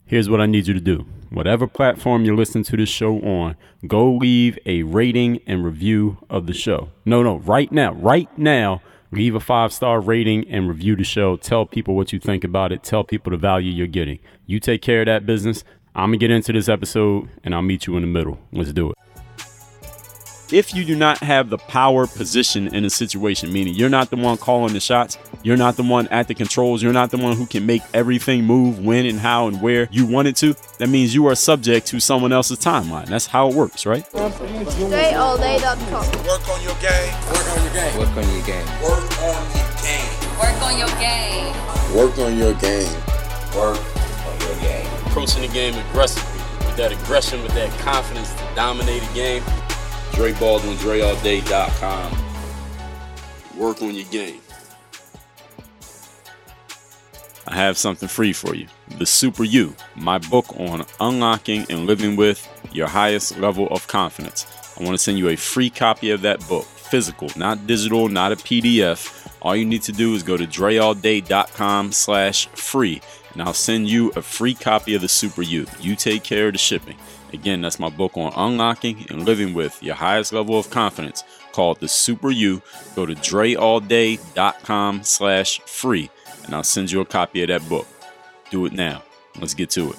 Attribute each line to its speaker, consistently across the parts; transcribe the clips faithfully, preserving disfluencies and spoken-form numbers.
Speaker 1: Here's what I need you to do. Whatever platform you're listening to this show on, go leave a rating and review of the show. No, no, right now, right now, leave a five-star rating and review the show. Tell people what you think about it. Tell people the value you're getting. You take care of that business. I'm going to get into this episode, and I'll meet you in the middle. Let's do it. If you do not have the power position in a situation, meaning you're not the one calling the shots, you're not the one at the controls, you're not the one who can make everything move when and how and where you want it to, that means you are subject to someone else's timeline. That's how it works, right?
Speaker 2: Dre All Day dot com.
Speaker 3: Work on your game. Work on your game.
Speaker 4: Work on your game.
Speaker 3: Work on your game.
Speaker 5: Work on your game.
Speaker 3: Work on your game.
Speaker 4: Work on your game.
Speaker 1: Approaching the game aggressively, with that aggression, with that confidence to dominate a game. Dre Baldwin, Dre All Day dot com. Work on your game. I have something free for you. The Super You, my book on unlocking and living with your highest level of confidence. I want to send you a free copy of that book, physical, not digital, not a P D F. All you need to do is go to Dre All Day dot com slash free, and I'll send you a free copy of the Super You. You take care of the shipping. Again, that's my book on unlocking and living with your highest level of confidence, called The Super You. Go to Dre All Day dot com slash free, and I'll send you a copy of that book. Do it now. Let's get to it.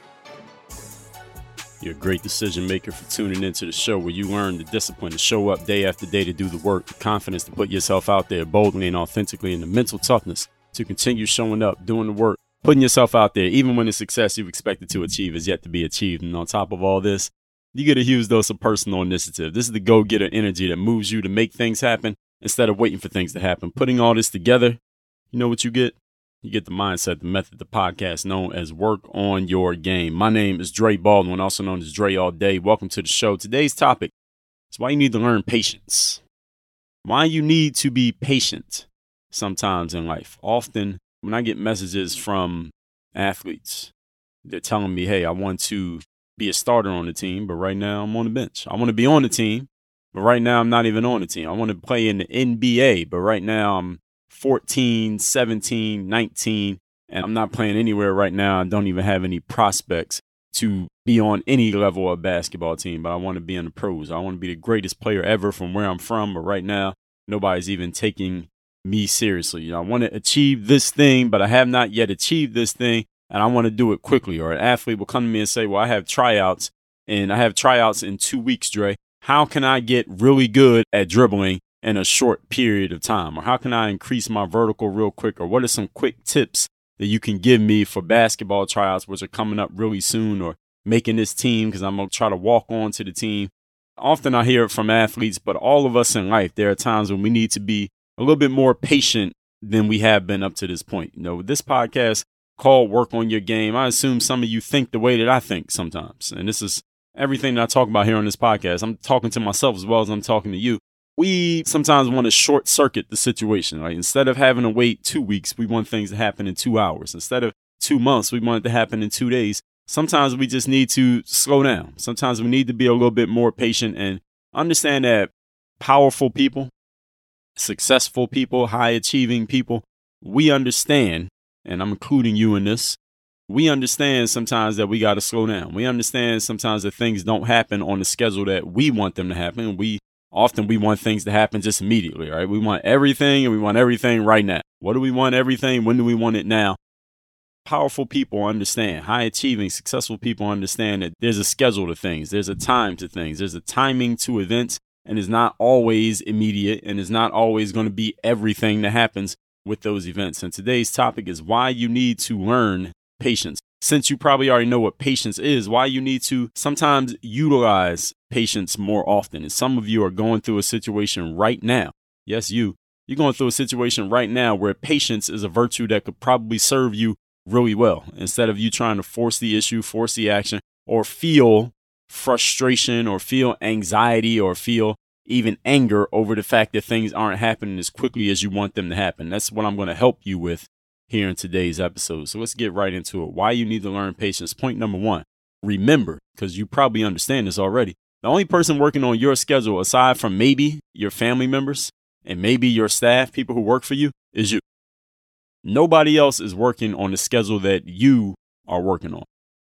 Speaker 1: You're a great decision maker for tuning into the show, where you learn the discipline to show up day after day to do the work, the confidence to put yourself out there boldly and authentically, and the mental toughness to continue showing up, doing the work, putting yourself out there, even when the success you've expected to achieve is yet to be achieved. And on top of all this, you get a huge dose of personal initiative. This is the go-getter energy that moves you to make things happen instead of waiting for things to happen. Putting all this together, you know what you get? You get the mindset, the method, the podcast known as Work on Your Game. My name is Dre Baldwin, also known as Dre All Day. Welcome to the show. Today's topic is why you need to learn patience. Why you need to be patient sometimes in life. Often, when I get messages from athletes, they're telling me, hey, I want to be a starter on the team, but right now I'm on the bench. I want to be on the team, but right now I'm not even on the team. I want to play in the N B A, but right now I'm fourteen, seventeen, nineteen, and I'm not playing anywhere right now. I don't even have any prospects to be on any level of basketball team, but I want to be in the pros. I want to be the greatest player ever from where I'm from, but right now nobody's even taking me seriously. You know, I want to achieve this thing, but I have not yet achieved this thing, and I want to do it quickly. Or an athlete will come to me and say, well, I have tryouts, and I have tryouts in two weeks, Dre. How can I get really good at dribbling in a short period of time? Or how can I increase my vertical real quick? Or what are some quick tips that you can give me for basketball tryouts, which are coming up really soon, or making this team, because I'm going to try to walk on to the team? Often I hear it from athletes, but all of us in life, there are times when we need to be a little bit more patient than we have been up to this point. You know, this podcast called Work on Your Game, I assume some of you think the way that I think sometimes. And this is everything that I talk about here on this podcast. I'm talking to myself as well as I'm talking to you. We sometimes want to short circuit the situation, right? Instead of having to wait two weeks, we want things to happen in two hours. Instead of two months, we want it to happen in two days. Sometimes we just need to slow down. Sometimes we need to be a little bit more patient and understand that powerful people, successful people, high achieving people, we understand, and I'm including you in this, we understand sometimes that we got to slow down. We understand sometimes that things don't happen on the schedule that we want them to happen. We often we want things to happen just immediately, right? We want everything, and we want everything right now. What do we want? Everything. When do we want it now? Powerful people understand, high achieving, successful people understand that there's a schedule to things. There's a time to things. There's a timing to events. And it's not always immediate, and it's not always going to be everything that happens with those events. And today's topic is why you need to learn patience. Since you probably already know what patience is, why you need to sometimes utilize patience more often. And some of you are going through a situation right now. Yes, you. You're going through a situation right now where patience is a virtue that could probably serve you really well. Instead of you trying to force the issue, force the action, or feel frustration or feel anxiety or feel even anger over the fact that things aren't happening as quickly as you want them to happen. That's what I'm going to help you with here in today's episode. So let's get right into it. Why you need to learn patience. Point number one, remember, because you probably understand this already, the only person working on your schedule, aside from maybe your family members and maybe your staff, people who work for you, is you. Nobody else is working on the schedule that you are working on.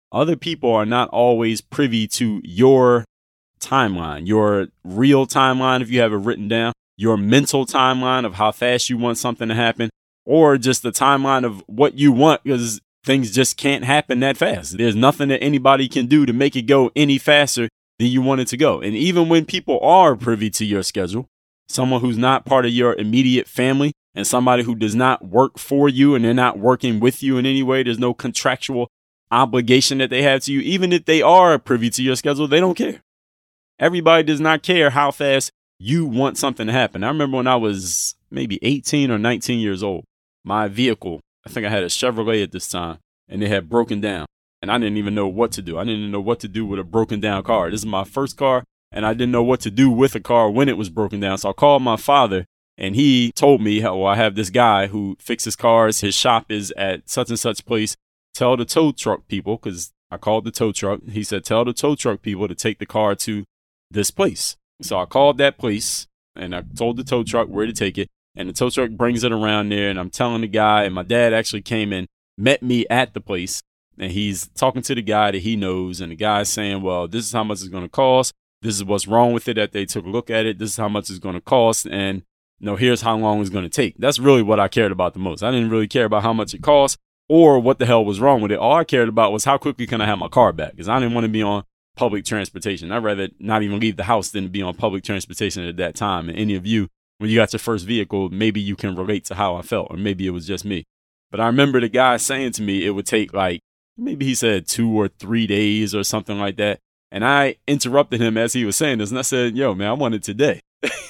Speaker 1: other people are not always privy to your timeline, your real timeline, if you have it written down, your mental timeline of how fast you want something to happen, or just the timeline of what you want, because things just can't happen that fast. There's nothing that anybody can do to make it go any faster than you want it to go. And even when people are privy to your schedule, someone who's not part of your immediate family and somebody who does not work for you and they're not working with you in any way, there's no contractual obligation that they have to you. Even if they are privy to your schedule, they don't care. Everybody does not care how fast you want something to happen. I remember when I was maybe eighteen or nineteen years old, my vehicle, I think I had a Chevrolet at this time, and it had broken down. And I didn't even know what to do. I didn't know what to do with a broken down car. This is my first car, and I didn't know what to do with a car when it was broken down. So I called my father, and he told me, how, well, I have this guy who fixes cars. His shop is at such and such place. Tell the tow truck people, because I called the tow truck. He said, tell the tow truck people to take the car to this place. So I called that place, and I told the tow truck where to take it. And the tow truck brings it around there, and I'm telling the guy, and my dad actually came and met me at the place, and he's talking to the guy that he knows, and the guy's saying, well, this is how much it's going to cost. This is what's wrong with it, that they took a look at it. This is how much it's going to cost, and you know, here's how long it's going to take. That's really what I cared about the most. I didn't really care about how much it cost or what the hell was wrong with it. All I cared about was how quickly can I have my car back, because I didn't want to be on public transportation. I'd rather not even leave the house than be on public transportation at that time. And any of you, when you got your first vehicle, maybe you can relate to how I felt, or maybe it was just me. But I remember the guy saying to me it would take like, maybe he said two or three days or something like that. And I interrupted him as he was saying this, and I said, yo, man, I want it today.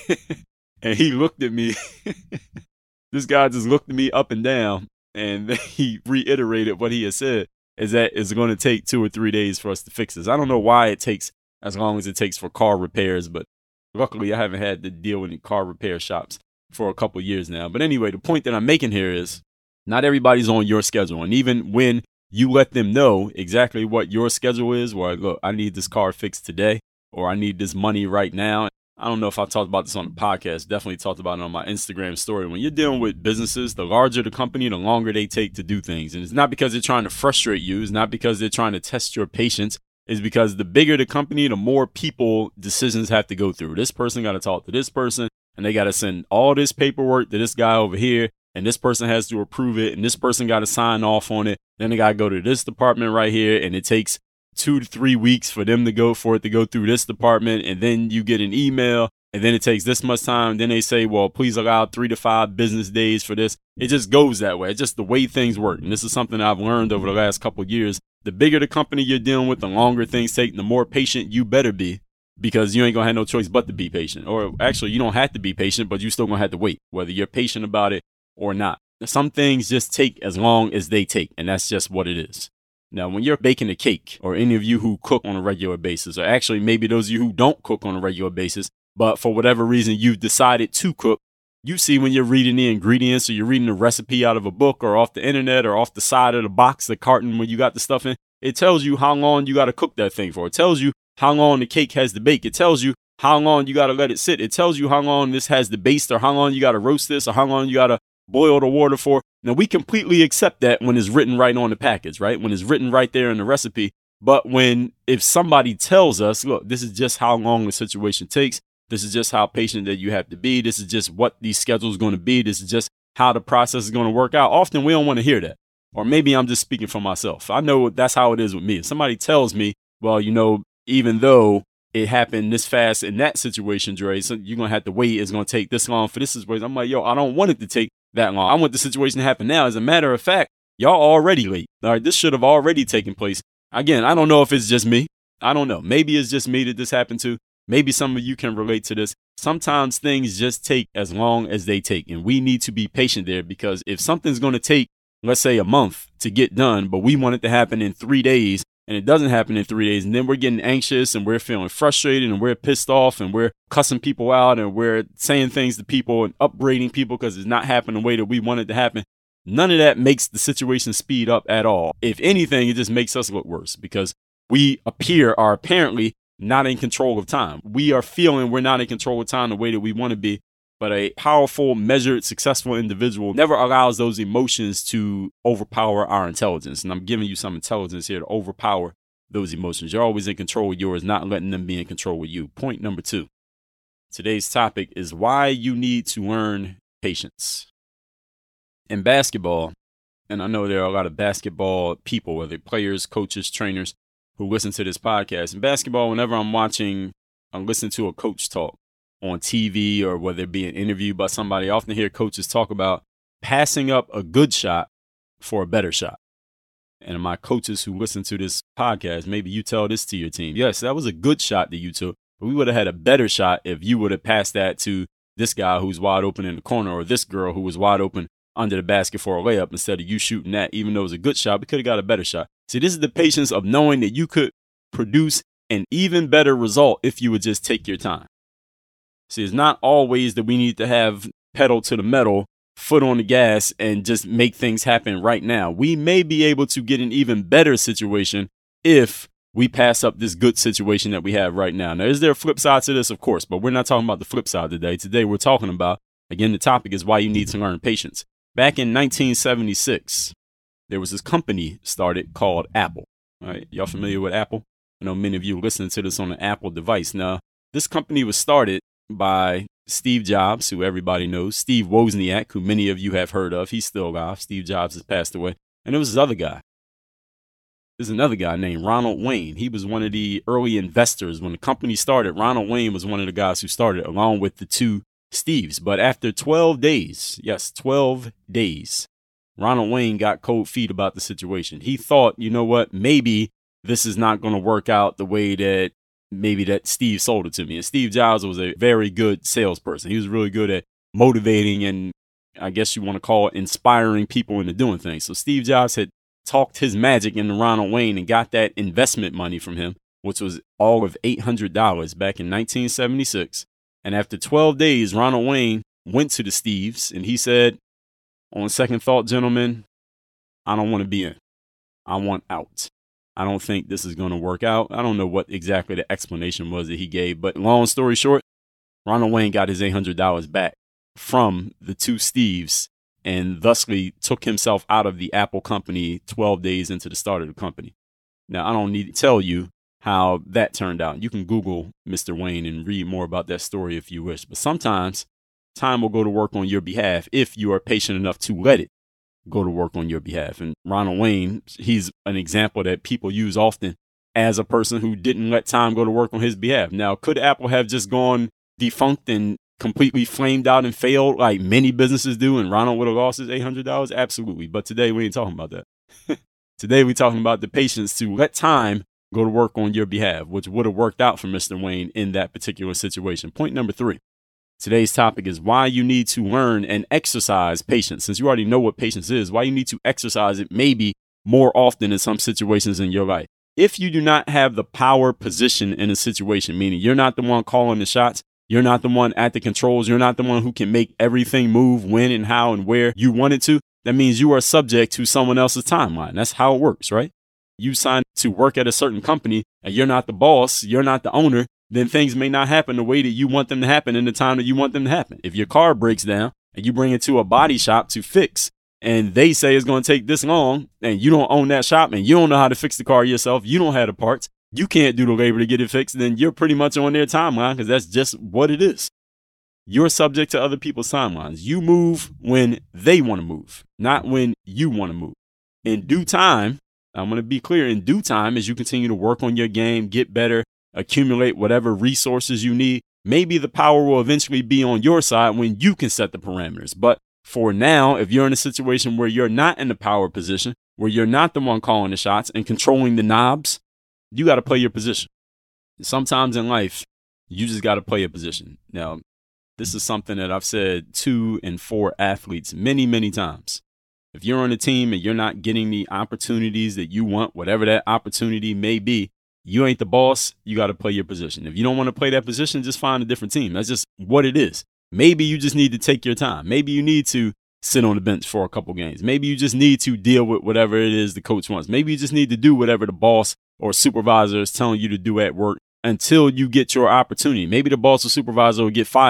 Speaker 1: And he looked at me. This guy just looked at me up and down, and he reiterated what he had said, is that it's going to take two or three days for us to fix this. I don't know why it takes as long as it takes for car repairs, but luckily I haven't had to deal with any car repair shops for a couple years now. But anyway, the point that I'm making here is not everybody's on your schedule. And even when you let them know exactly what your schedule is, where, look, I need this car fixed today, or I need this money right now. I don't know if I talked about this on the podcast, definitely talked about it on my Instagram story. When you're dealing with businesses, the larger the company, the longer they take to do things. And it's not because they're trying to frustrate you. It's not because they're trying to test your patience. It's because the bigger the company, the more people decisions have to go through. This person got to talk to this person, and they got to send all this paperwork to this guy over here, and this person has to approve it, and this person got to sign off on it. Then they got to go to this department right here, and it takes two to three weeks for them to go for it to go through this department. And then you get an email, and then it takes this much time. Then they say, well, please allow three to five business days for this. It just goes that way. It's just the way things work. And this is something I've learned over the last couple of years. The bigger the company you're dealing with, the longer things take, the more patient you better be, because you ain't gonna have no choice but to be patient. Or actually, you don't have to be patient, but you still gonna have to wait, whether you're patient about it or not. Some things just take as long as they take, and that's just what it is. Now, when you're baking a cake, or any of you who cook on a regular basis, or actually maybe those of you who don't cook on a regular basis, but for whatever reason you've decided to cook, you see when you're reading the ingredients, or you're reading a recipe out of a book or off the internet or off the side of the box, the carton where you got the stuff in, it tells you how long you got to cook that thing for. It tells you how long the cake has to bake. It tells you how long you got to let it sit. It tells you how long this has to baste, or how long you got to roast this, or how long you got to boil the water for. Now, we completely accept that when it's written right on the package, right? When it's written right there in the recipe. But when, if somebody tells us, look, this is just how long the situation takes, this is just how patient that you have to be, this is just what the schedule is going to be, this is just how the process is going to work out, often we don't want to hear that. Or maybe I'm just speaking for myself. I know that's how it is with me. If somebody tells me, well, you know, even though it happened this fast in that situation, Dre, so you're going to have to wait, it's going to take this long for this situation. I'm like, yo, I don't want it to take that long. I want the situation to happen now. As a matter of fact, y'all already late. All right, this should have already taken place. Again, I don't know if it's just me. I don't know. Maybe it's just me that this happened to. Maybe some of you can relate to this. Sometimes things just take as long as they take, and we need to be patient there, because if something's going to take, let's say, a month to get done, but we want it to happen in three days, and it doesn't happen in three days, and then we're getting anxious, and we're feeling frustrated, and we're pissed off, and we're cussing people out, and we're saying things to people and upbraiding people because it's not happening the way that we want it to happen. None of that makes the situation speed up at all. If anything, it just makes us look worse, because we appear, are apparently not in control of time. We are feeling we're not in control of time the way that we want to be. But a powerful, measured, successful individual never allows those emotions to overpower our intelligence. And I'm giving you some intelligence here to overpower those emotions. You're always in control of yours, not letting them be in control of you. Point number two. Today's topic is why you need to learn patience. In basketball, and I know there are a lot of basketball people, whether players, coaches, trainers, who listen to this podcast. In basketball, whenever I'm watching, I'm listening to a coach talk on T V or whether it be an interview by somebody, I often hear coaches talk about passing up a good shot for a better shot. And my coaches who listen to this podcast, maybe you tell this to your team. Yes, that was a good shot that you took, but we would have had a better shot if you would have passed that to this guy who's wide open in the corner or this girl who was wide open under the basket for a layup instead of you shooting that. Even though it was a good shot, we could have got a better shot. See, this is the patience of knowing that you could produce an even better result if you would just take your time. See, it's not always that we need to have pedal to the metal, foot on the gas, and just make things happen right now. We may be able to get an even better situation if we pass up this good situation that we have right now. Now, is there a flip side to this? Of course, but we're not talking about the flip side today. Today, we're talking about, again, the topic is why you need to learn patience. Back in nineteen seventy-six, there was this company started called Apple. All right, y'all familiar with Apple? I know many of you listening to this on an Apple device. Now, this company was started by Steve Jobs, who everybody knows, Steve Wozniak, who many of you have heard of. He's still alive. Steve Jobs has passed away. And there was this other guy. There's another guy named Ronald Wayne. He was one of the early investors. When the company started, Ronald Wayne was one of the guys who started, along with the two Steves. But after twelve days, yes, twelve days, Ronald Wayne got cold feet about the situation. He thought, you know what, maybe this is not going to work out the way that maybe that Steve sold it to me. And Steve Jobs was a very good salesperson. He was really good at motivating and I guess you want to call it inspiring people into doing things. So Steve Jobs had talked his magic into Ronald Wayne and got that investment money from him, which was all of eight hundred dollars back in nineteen seventy-six. And after twelve days, Ronald Wayne went to the Steves and he said, on second thought, gentlemen, I don't want to be in. I want out. I don't think this is going to work out. I don't know what exactly the explanation was that he gave, but long story short, Ronald Wayne got his eight hundred dollars back from the two Steves and thusly took himself out of the Apple company twelve days into the start of the company. Now, I don't need to tell you how that turned out. You can Google Mister Wayne and read more about that story if you wish. But sometimes time will go to work on your behalf if you are patient enough to let it go to work on your behalf. And Ronald Wayne, he's an example that people use often as a person who didn't let time go to work on his behalf. Now, could Apple have just gone defunct and completely flamed out and failed like many businesses do, and Ronald would have lost his eight hundred dollars? Absolutely. But today we ain't talking about that. Today we're talking about the patience to let time go to work on your behalf, which would have worked out for Mister Wayne in that particular situation. Point number three. Today's topic is why you need to learn and exercise patience. Since you already know what patience is, why you need to exercise it maybe more often in some situations in your life. If you do not have the power position in a situation, meaning you're not the one calling the shots, you're not the one at the controls, you're not the one who can make everything move when and how and where you want it to, that means you are subject to someone else's timeline. That's how it works, right? You signed to work at a certain company and you're not the boss, you're not the owner, then things may not happen the way that you want them to happen in the time that you want them to happen. If your car breaks down and you bring it to a body shop to fix and they say it's going to take this long and you don't own that shop and you don't know how to fix the car yourself, you don't have the parts, you can't do the labor to get it fixed, then you're pretty much on their timeline because that's just what it is. You're subject to other people's timelines. You move when they want to move, not when you want to move. In due time, I'm going to be clear, in due time, as you continue to work on your game, get better, accumulate whatever resources you need, maybe the power will eventually be on your side when you can set the parameters. But for now, if you're in a situation where you're not in the power position, where you're not the one calling the shots and controlling the knobs, you got to play your position. Sometimes in life, you just got to play your position. Now, this is something that I've said to and for athletes many, many times. If you're on a team and you're not getting the opportunities that you want, whatever that opportunity may be, you ain't the boss. You got to play your position. If you don't want to play that position, just find a different team. That's just what it is. Maybe you just need to take your time. Maybe you need to sit on the bench for a couple games. Maybe you just need to deal with whatever it is the coach wants. Maybe you just need to do whatever the boss or supervisor is telling you to do at work until you get your opportunity. Maybe the boss or supervisor will get fired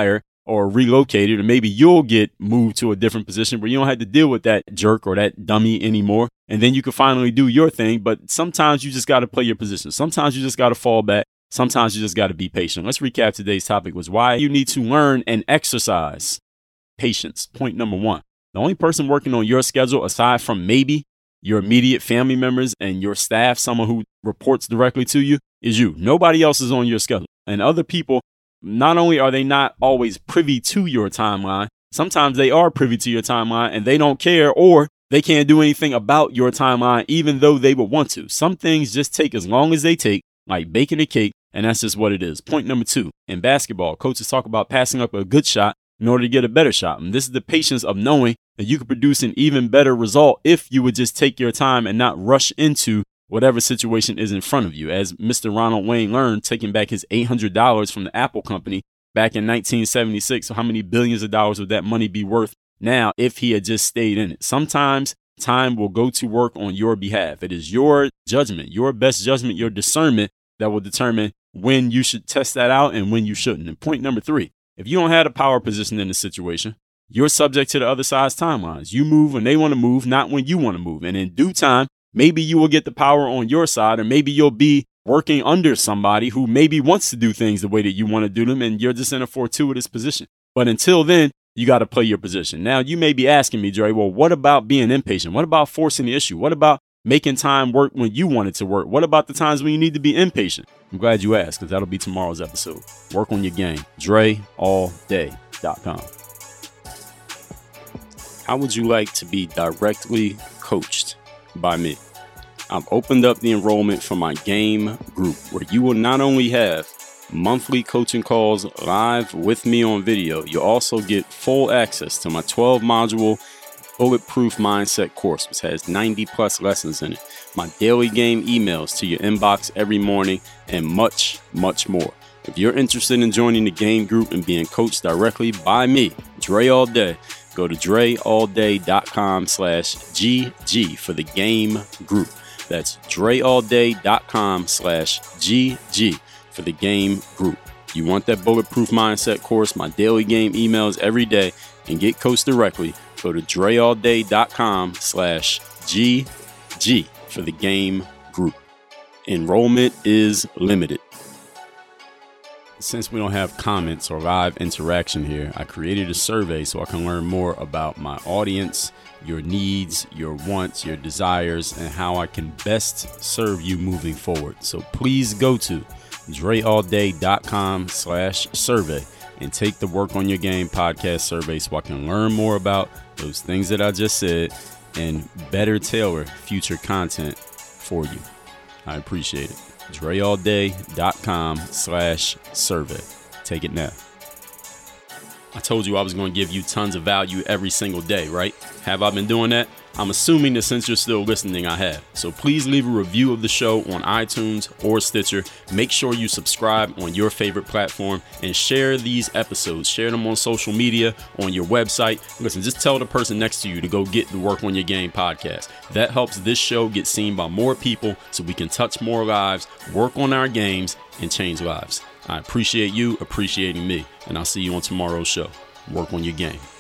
Speaker 1: or relocated, or maybe you'll get moved to a different position where you don't have to deal with that jerk or that dummy anymore. And then you can finally do your thing. But sometimes you just got to play your position. Sometimes you just got to fall back. Sometimes you just got to be patient. Let's recap today's topic was why you need to learn and exercise patience. Point number one, the only person working on your schedule, aside from maybe your immediate family members and your staff, someone who reports directly to you, is you. Nobody else is on your schedule. And other people, not only are they not always privy to your timeline, sometimes they are privy to your timeline and they don't care, or they can't do anything about your timeline, even though they would want to. Some things just take as long as they take, like baking a cake, and that's just what it is. Point number two, in basketball, coaches talk about passing up a good shot in order to get a better shot. And this is the patience of knowing that you could produce an even better result if you would just take your time and not rush into whatever situation is in front of you. As Mister Ronald Wayne learned, taking back his eight hundred dollars from the Apple company back in nineteen seventy-six. So how many billions of dollars would that money be worth now if he had just stayed in it? Sometimes time will go to work on your behalf. It is your judgment, your best judgment, your discernment that will determine when you should test that out and when you shouldn't. And point number three, if you don't have a power position in the situation, you're subject to the other side's timelines. You move when they want to move, not when you want to move. And in due time, maybe you will get the power on your side, or maybe you'll be working under somebody who maybe wants to do things the way that you want to do them, and you're just in a fortuitous position. But until then, you got to play your position. Now, you may be asking me, Dre, well, what about being impatient? What about forcing the issue? What about making time work when you want it to work? What about the times when you need to be impatient? I'm glad you asked, because that'll be tomorrow's episode. Work on your game. Dre all day dot com. How would you like to be directly coached by me? I've opened up the enrollment for my game group, where you will not only have monthly coaching calls live with me on video, you'll also get full access to my twelve module Bulletproof Mindset course, which has ninety plus lessons in it, my daily game emails to your inbox every morning, and much, much more. If you're interested in joining the game group and being coached directly by me, Dre All Day, go to dre all day dot com slash G G for the game group. That's dre all day dot com slash G G for the game group. You want that Bulletproof Mindset course, my daily game emails every day, and get coached directly, go to dre all day dot com slash G G for the game group. Enrollment is limited. Since we don't have comments or live interaction here, I created a survey so I can learn more about my audience, your needs, your wants, your desires, and how I can best serve you moving forward. So please go to dre all day dot com slash survey and take the Work on Your Game podcast survey so I can learn more about those things that I just said and better tailor future content for you. I appreciate it. dre all day dot com slash survey. Take it now. I told you I was going to give you tons of value every single day, right? Have I been doing that? I'm assuming that since you're still listening, I have. So please leave a review of the show on iTunes or Stitcher. Make sure you subscribe on your favorite platform and share these episodes. Share them on social media, on your website. Listen, just tell the person next to you to go get the Work on Your Game podcast. That helps this show get seen by more people so we can touch more lives, work on our games, and change lives. I appreciate you appreciating me, and I'll see you on tomorrow's show. Work on your game.